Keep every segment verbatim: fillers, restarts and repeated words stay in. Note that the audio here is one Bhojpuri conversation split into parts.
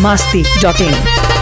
masti dot in.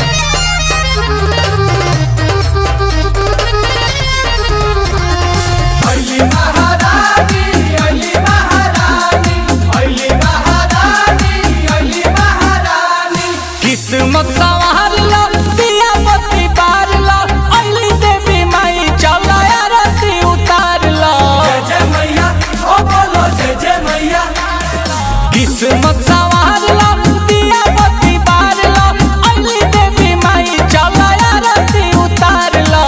किस्मत सवार लो दिया बत्ती बार लो अली देवी माई चला आरती उतार लो जय जय मैया ओ बोलो जय जय मैया। किस्मत सवार लो दिया बत्ती बार लो अली देवी माई चला आरती उतार लो।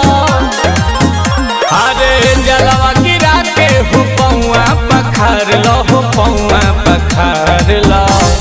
अरे जलवा गिरा के हो पौआ पखार लो हो पौआ पखार लो।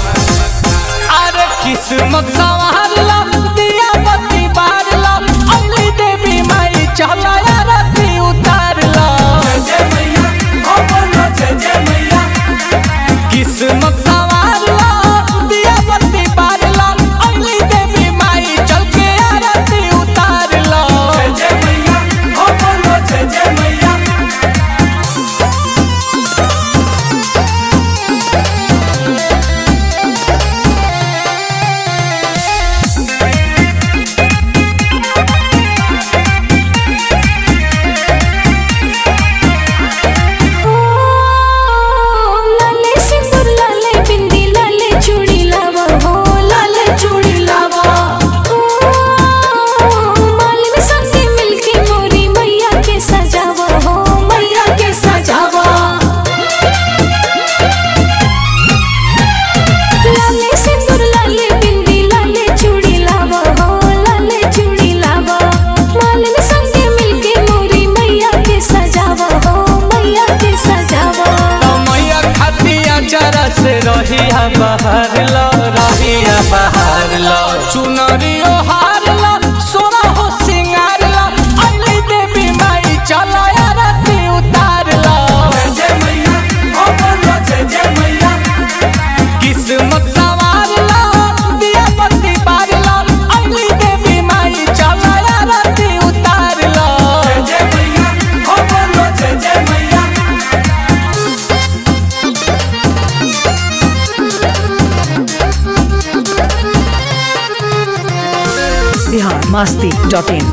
किस्मत सवार लो दिया बत्ती बार लो अली देवी माई चला आरती उतार लो जय जय मैया ओ बोलो जय जय मैया। किस्मत सवार लो दिया बत्ती बार लो अली देवी माई चल के आरती उतार लो जय जय मैया ओ बोलो जय जय मैया। से रहिया बहार लो रहिया बहार लो चुनरियो हार लो सोना हो सिंगार लो अली देवी माई चला आरती उतार लो जय जय मैया ओ बोलो जय जय मैया। किस्मत सवार लो दिया बत्ती बार लो अली देवी माई चला आरती उतार लो जय जय मैया ओ बोलो जय जय मैया। Bihar masti dot in.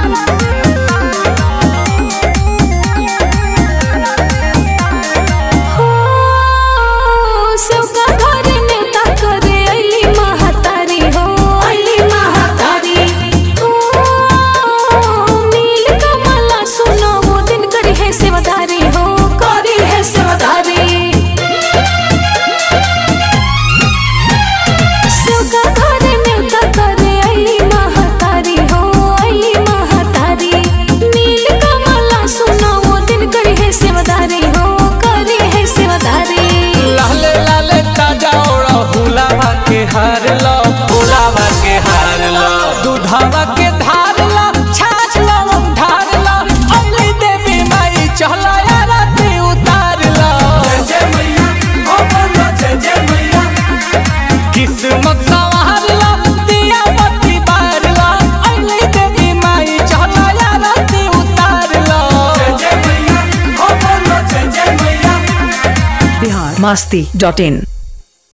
हार लो फुलावा के हार लो दूधावा के धार लो छाछ लो ढार लो अली देवी माई चला आरती उतार लो जय जय मैया ओ बोलो जय जय मैया। किस्मत सवार लो दिया बत्ती बार लो अली देवी माई चला आरती उतार लो जय जय मैया ओ बोलो जय जय मैया। Bihar masti dot in.